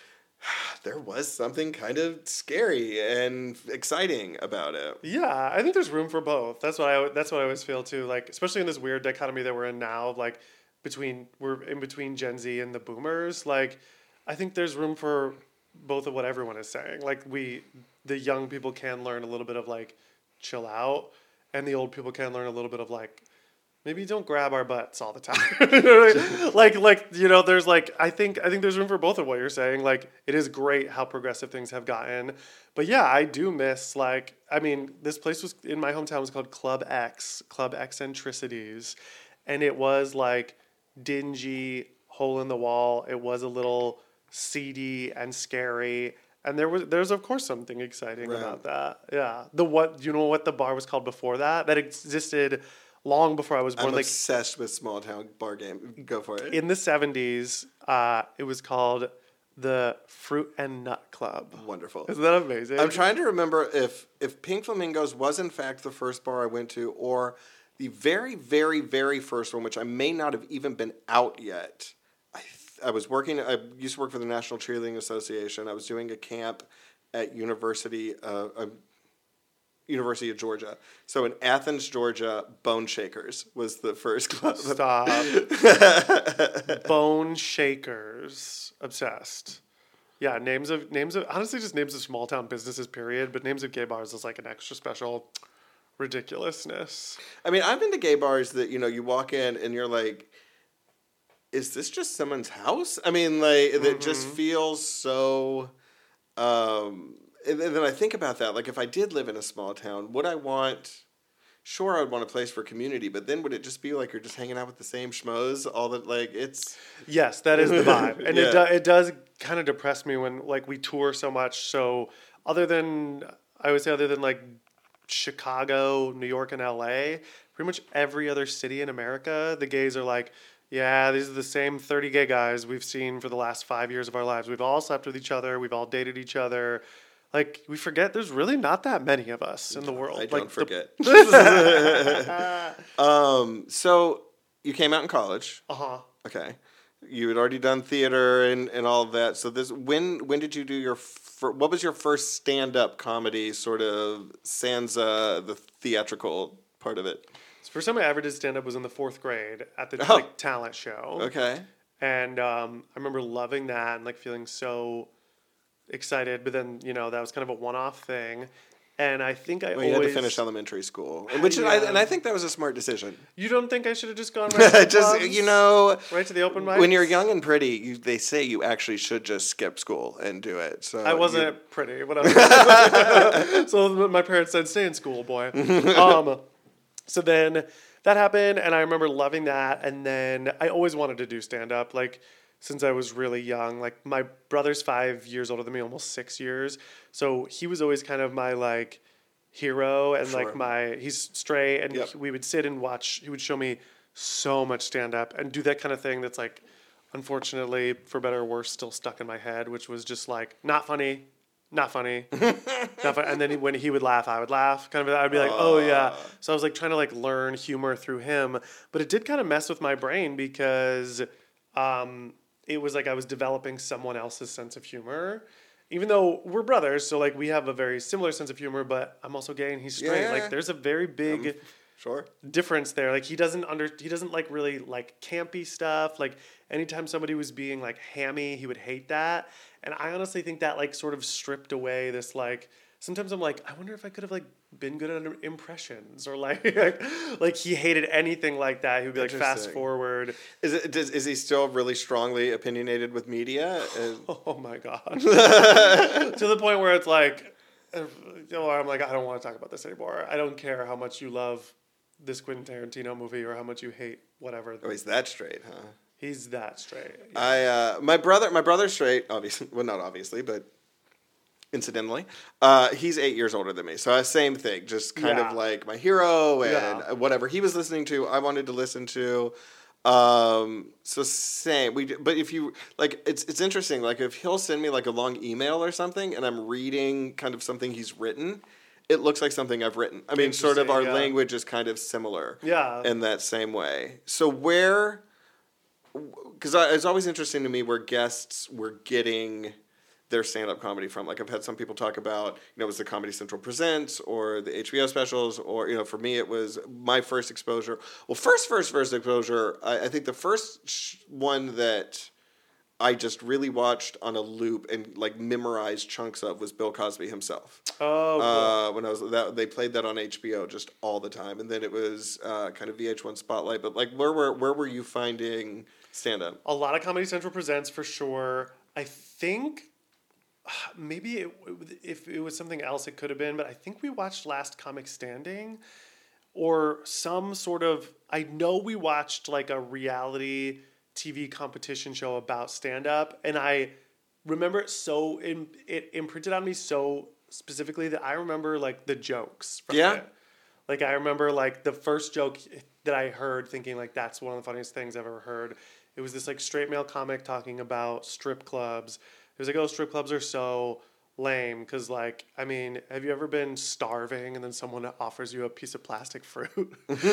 there was something kind of scary and exciting about it. Yeah, I think there's room for both. That's what I that's what I always feel too. Like, especially in this weird dichotomy that we're in now, like between we're in between Gen Z and the Boomers. Like, I think there's room for both of what everyone is saying. Like, we the young people can learn a little bit of like chill out, and the old people can learn a little bit of like maybe don't grab our butts all the time. like like you know, there's like I think I think there's room for both of what you're saying. Like, it is great how progressive things have gotten. But yeah, I do miss like I mean, this place was in my hometown was called Club X, Club Eccentricities, and it was like dingy, hole in the wall. It was a little seedy and scary. And there was there's of course something exciting Right. about that. Yeah. The what you know what the bar was called before that? That existed long before I was born. I'm like obsessed with small town bar game. Go for it. in the seventies, uh, it was called the Fruit and Nut Club. Wonderful. Isn't that amazing? I'm trying to remember if if Pink Flamingos was in fact the first bar I went to, or the very, very, very first one, which I may not have even been out yet. I th- I was working. I used to work for the National Cheerleading Association. I was doing a camp at University uh, uh, University of Georgia. So in Athens, Georgia, Bone Shakers was the first club. Stop. Bone Shakers. Obsessed. Yeah, names of names of honestly just names of small town businesses, period. But names of gay bars is like an extra special ridiculousness. I mean, I've been to gay bars that, you know, you walk in and you're like, is this just someone's house? I mean, like, that Mm-hmm. just feels so, um, and then I think about that. Like, if I did live in a small town, would I want, sure, I would want a place for community, but then would it just be like you're just hanging out with the same schmoes? All that, like, it's... Yes, that is the vibe, and Yeah. it do, it does kind of depress me when like we tour so much. So other than I would say other than like Chicago, New York, and L A, pretty much every other city in America, the gays are like, yeah, these are the same thirty gay guys we've seen for the last five years of our lives. We've all slept with each other. We've all dated each other. Like, we forget there's really not that many of us in the world. I like, don't the- forget. um, so, you came out in college. Uh-huh. Okay. You had already done theater and, and all of that. So this when when did you do your fir- what was your first stand up comedy sort of Sansa the theatrical part of it? So first time I ever did stand up was in the fourth grade at the Oh. like talent show. Okay. And um, I remember loving that and like feeling so excited. But then, you know, that was kind of a one-off thing. And I think I Well, you always had to finish elementary school, and which I, Yeah. and I think that was a smart decision. You don't think I should have just gone right to the Just clubs? you know, right to the open mic? when you're young and pretty, you, they say you actually should just skip school and do it. So I wasn't you- pretty when I was so my parents said, "Stay in school, boy." um, so then that happened, and I remember loving that. And then I always wanted to do stand up, like since I was really young. Like my brother's five years older than me, almost six years. So he was always kind of my like hero and Sure. like my he's straight, and Yep. he- we would sit and watch. He would show me so much stand up and do that kind of thing that's like, unfortunately, for better or worse, still stuck in my head, which was just like not funny, not funny, not funny. And then he, when he would laugh, I would laugh. Kind of, I'd be like, oh yeah. So I was like trying to like learn humor through him, but it did kind of mess with my brain because um, it was like I was developing someone else's sense of humor. Even though we're brothers, so like we have a very similar sense of humor, but I'm also gay and he's straight. Yeah. Like there's a very big Sure. difference there. Like he doesn't under he doesn't like really like campy stuff. Like anytime somebody was being like hammy, he would hate that. And I honestly think that like sort of stripped away this like sometimes I'm like, I wonder if I could have like been good at impressions or like like, like he hated anything like that. He would be like fast Interesting. forward. Is it? Does, is he still really strongly opinionated with media? Is- Oh my god. To the point where it's like you know, I'm like, I don't want to talk about this anymore. I don't care how much you love this Quentin Tarantino movie or how much you hate whatever. oh, he's that straight, huh? He's that straight. I uh, my brother my brother's straight, obviously. Well, not obviously, but incidentally, uh, he's eight years older than me. So uh, same thing, just kind Yeah. of like my hero and Yeah. whatever he was listening to, I wanted to listen to. Um, so same. We d- but if you like, it's it's interesting. Like if he'll send me like a long email or something, and I'm reading kind of something he's written, it looks like something I've written. I mean, sort of our Interesting, yeah. language is kind of similar. Yeah. In that same way. So where, because it's always interesting to me where guests were getting their stand-up comedy from. Like I've had some people talk about, you know, it was the Comedy Central Presents or the H B O specials, or, you know, for me it was my first exposure. Well, first, first, first exposure, I, I think the first sh- one that I just really watched on a loop and like memorized chunks of was Bill Cosby himself. Oh, cool. Uh, when I was that, they played that on H B O just all the time, and then it was uh, kind of V H one Spotlight. But like, where were where were you finding stand up? A lot of Comedy Central Presents for sure. I think maybe it, if it was something else, it could have been. But I think we watched Last Comic Standing, or some sort of. I know we watched like a reality T V competition show about stand up, and I remember it so in, it imprinted on me so specifically that I remember like the jokes from Yeah. it. Like I remember like the first joke that I heard thinking like that's one of the funniest things I've ever heard. It was this like straight male comic talking about strip clubs. It was like, oh, strip clubs are so lame because like, I mean, have you ever been starving and then someone offers you a piece of plastic fruit?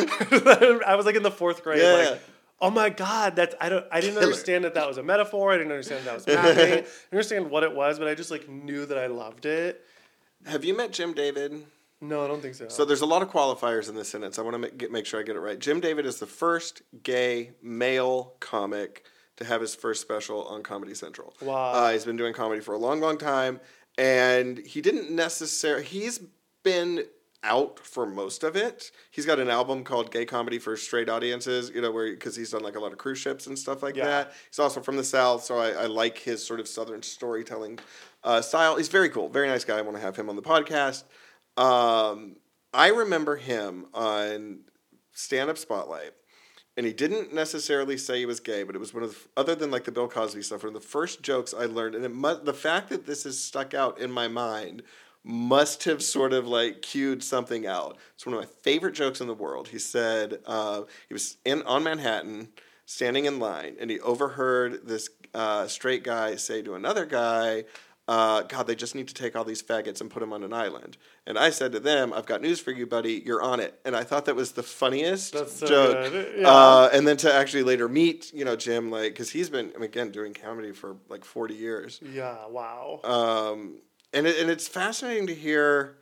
I was like in the fourth grade, Yeah. like, oh my God, that's I don't I didn't understand that that was a metaphor. I didn't understand that was mapping. I didn't understand what it was, but I just like knew that I loved it. Have you met Jim David? No, I don't think so. So there's a lot of qualifiers in this sentence. I want to make, get, make sure I get it right. Jim David is the first gay male comic to have his first special on Comedy Central. Wow. Uh, he's been doing comedy for a long, long time, and he didn't necessarily. He's been out for most of it. He's got an album called Gay Comedy for Straight Audiences, you know, where because he's done like a lot of cruise ships and stuff like Yeah. that. He's also from the South, so I, I like his sort of Southern storytelling uh, style. He's very cool, very nice guy. I want to have him on the podcast. Um, I remember him on Stand Up Spotlight, and he didn't necessarily say he was gay, but it was one of the, other than like the Bill Cosby stuff, one of the first jokes I learned, and it mu- the fact that this is stuck out in my mind must have sort of like cued something out. It's one of my favorite jokes in the world. He said uh, he was in on Manhattan, standing in line, and he overheard this uh, straight guy say to another guy, Uh, God, they just need to take all these faggots and put them on an island. And I said to them, I've got news for you, buddy. You're on it. And I thought that was the funniest That's so joke. good. Yeah. Uh, and then to actually later meet, you know, Jim, like, because he's been, I mean, again, doing comedy for like forty years. Yeah, wow. Um, and, it, and it's fascinating to hear.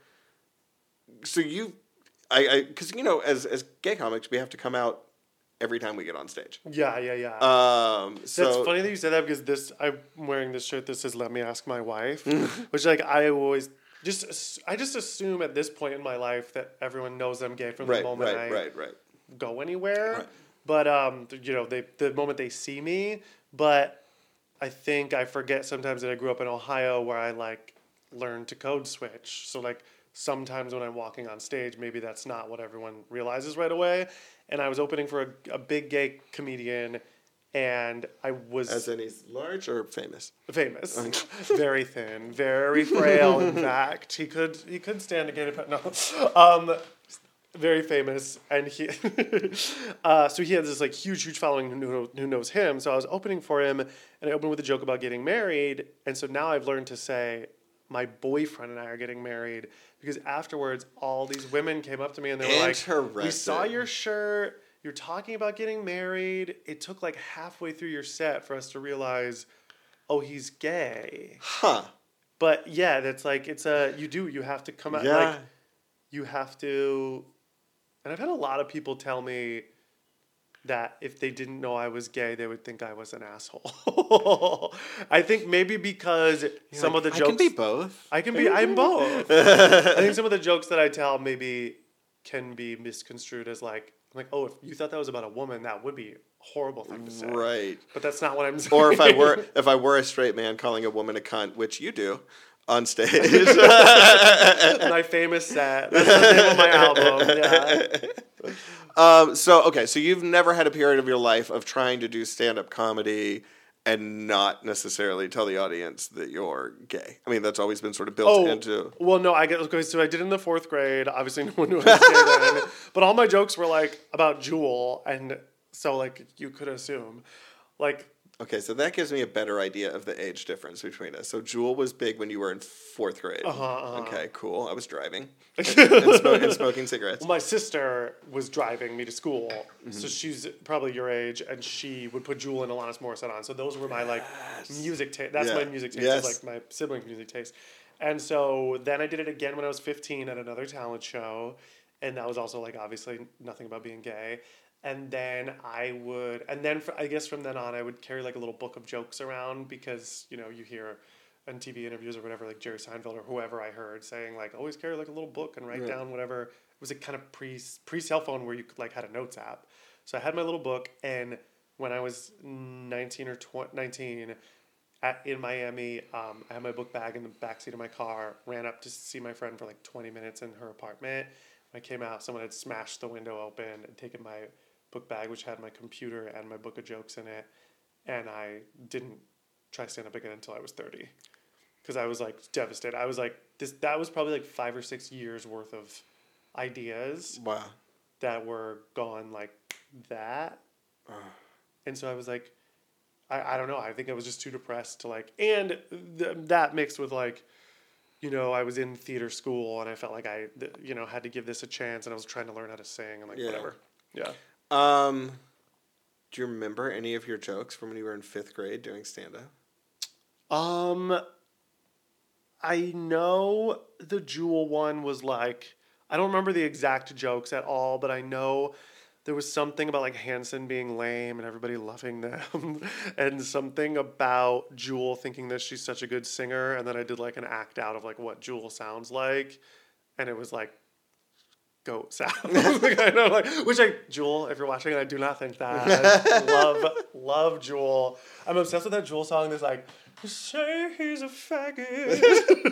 So you, I, because, you know, as, as gay comics, we have to come out every time we get on stage. Yeah, yeah, yeah. Um, so That's funny that you said that because this I'm wearing this shirt that says "Let me ask my wife," which like I always just ass- I just assume at this point in my life that everyone knows I'm gay from the Right, moment right, I right, right. go anywhere. Right. But um, th- you know, they the moment they see me. But I think I forget sometimes that I grew up in Ohio where I like learned to code switch. So like sometimes when I'm walking on stage, maybe that's not what everyone realizes right away. And I was opening for a, a big gay comedian, and I was As in he's large or famous? famous, very thin, very frail. In fact, he could he could stand a gated no, um, very famous, and he uh, so he had this like huge huge following who who knows him. So I was opening for him, and I opened with a joke about getting married, and so now I've learned to say my boyfriend and I are getting married because afterwards all these women came up to me and they were like, "We saw Interesting. your shirt. You're talking about getting married. It took like halfway through your set for us to realize, oh, he's gay." Huh. But yeah, that's like it's a you do you have to come out Yeah. like you have to. And I've had a lot of people tell me that if they didn't know I was gay, they would think I was an asshole. I think maybe because some of the I jokes can be both. I can be. I'm both. I think some of the jokes that I tell maybe can be misconstrued as like, like, oh, if you thought that was about a woman, that would be a horrible thing to say. Right. But that's not what I'm saying. Or if I were if I were a straight man calling a woman a cunt, which you do on stage. My famous set. That's the name of my album. Yeah. um, so okay, so you've never had a period of your life of trying to do stand-up comedy and not necessarily tell the audience that you're gay. I mean, that's always been sort of built Oh, into. well, no, I get okay. So I did in the fourth grade. Obviously, no one knew I was gay then. But all my jokes were like about Jewel, and so like you could assume, like Okay, so that gives me a better idea of the age difference between us. So Jewel was big when you were in fourth grade. Uh-huh, uh-huh. Okay, cool. I was driving and, smo- and smoking cigarettes. well, my sister was driving me to school, so she's probably your age, and she would put Jewel and Alanis Morissette on. So those were my like music taste. That's Yeah. my music taste. Yes. Is, like my siblings' music taste. And so then I did it again when I was fifteen at another talent show, and that was also like obviously nothing about being gay. And then I would, and then for, I guess from then on, I would carry like a little book of jokes around because, you know, you hear on T V interviews or whatever, like Jerry Seinfeld or whoever I heard saying like, always carry like a little book and write Right. down whatever. It was a kind of pre, pre cell phone where you could like had a notes app. So I had my little book, and when I was nineteen or twenty, nineteen at, in Miami, um, I had my book bag in the backseat of my car, ran up to see my friend for like twenty minutes in her apartment. When I came out, someone had smashed the window open and taken my book bag, which had my computer and my book of jokes in it, and I didn't try stand up again until I was thirty, because I was like devastated. I was like this. That was probably like five or six years worth of ideas Wow. that were gone like that, and so I was like, I I don't know. I think I was just too depressed to like, and th- that mixed with like, you know, I was in theater school and I felt like I, th- you know, had to give this a chance, and I was trying to learn how to sing and like Yeah. whatever. Yeah. Um, do you remember any of your jokes from when you were in fifth grade doing stand-up? Um, I know the Jewel one was like, I don't remember the exact jokes at all, but I know there was something about like Hanson being lame and everybody loving them, and something about Jewel thinking that she's such a good singer, and then I did like an act out of like what Jewel sounds like, and it was like goat sound. I know, like, which I, Jewel, if you're watching, I do not think that. I love, love Jewel. I'm obsessed with that Jewel song that's like, say he's a faggot.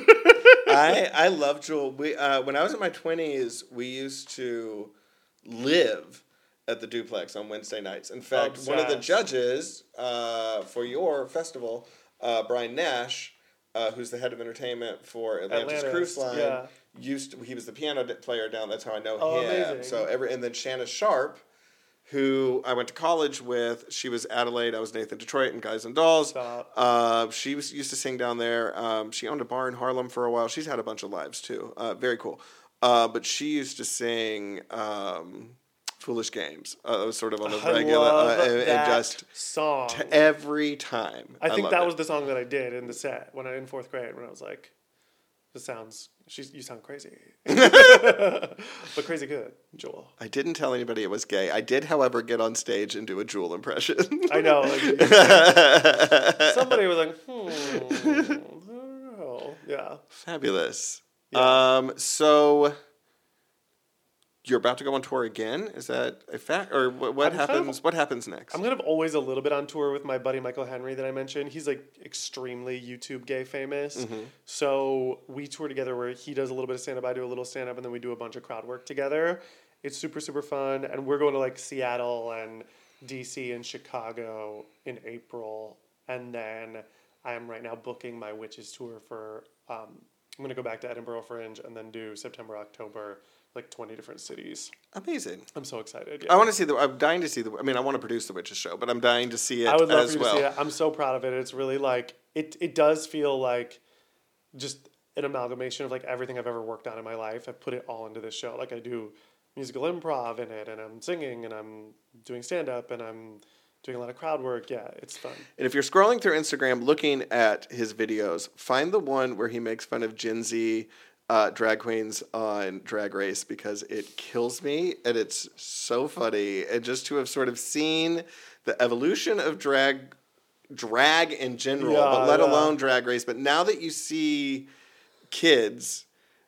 I I love Jewel. We uh, when I was in my twenties, we used to live at the Duplex on Wednesday nights. In fact, one of the Obsessed. judges uh, for your festival, uh, Brian Nash, uh, who's the head of entertainment for Atlantis, Atlantis, Cruise Line, yeah. used to, he was the piano d- player down. That's how I know Oh, him. amazing. So every and then Shanna Sharp, who I went to college with. She was Adelaide. I was Nathan Detroit and Guys and Dolls. Stop. Uh, she was used to sing down there. Um, she owned a bar in Harlem for a while. She's had a bunch of lives too. Uh, very cool. Uh, but she used to sing um, "Foolish Games." Uh, it was sort of on the I regular, love uh, and, that and just song. t- every time. I think loved that it. was the song that I did in the set when I in fourth grade, when I was like, "This sounds, she's, you sound crazy," but crazy good, Jewel. I didn't tell anybody it was gay. I did, however, get on stage and do a Jewel impression. I know. Like, somebody was like, "Hmm, I don't know." Yeah. Fabulous. Um, so you're about to go on tour again? Is that a fact, or what, what I'm kind happens? of- what happens next? I'm kind of always a little bit on tour with my buddy Michael Henry that I mentioned. He's like extremely YouTube gay famous. Mm-hmm. So we tour together where he does a little bit of stand up, I do a little stand up, and then we do a bunch of crowd work together. It's super, super fun. And we're going to like Seattle and D C and Chicago in April. And then I'm right now booking my Witches tour for, um, I'm going to go back to Edinburgh Fringe and then do September, October, like twenty different cities. Amazing. I'm so excited. I want to see the. I'm dying to see the. I mean, I want to produce the Witches show, but I'm dying to see it I would love as for you well. to see it. I'm so proud of it. It's really like it. It does feel like just an amalgamation of like everything I've ever worked on in my life. I put it all into this show. Like I do musical improv in it, and I'm singing, and I'm doing stand up, and I'm doing a lot of crowd work. Yeah, it's fun. And if you're scrolling through Instagram looking at his videos, find the one where he makes fun of Gen Z uh, drag queens on Drag Race, because it kills me and it's so funny. And just to have sort of seen the evolution of drag drag in general, Yeah, but let yeah. alone Drag Race. But now that you see kids,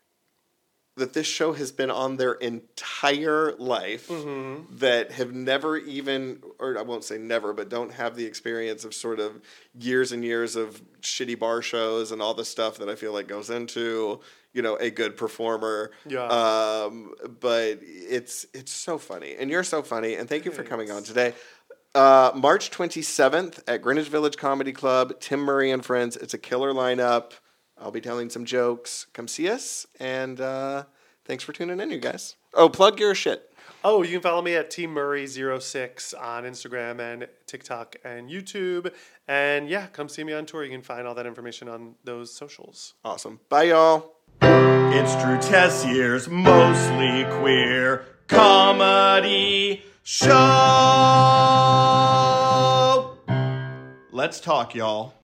that this show has been on their entire life, Mm-hmm. that have never even, or I won't say never, but don't have the experience of sort of years and years of shitty bar shows and all the stuff that I feel like goes into, you know, a good performer. Yeah. Um, but it's it's so funny, and you're so funny, and thank you for coming on today. Uh, March twenty-seventh at Greenwich Village Comedy Club, Tim Murray and Friends. It's a killer lineup. I'll be telling some jokes. Come see us, and uh, thanks for tuning in, you guys. Oh, plug your shit. Oh, you can follow me at T Murray zero six on Instagram and TikTok and YouTube. And yeah, come see me on tour. You can find all that information on those socials. Awesome. Bye, y'all. It's Drew Tessier's Mostly Queer Comedy Show. Let's talk, y'all.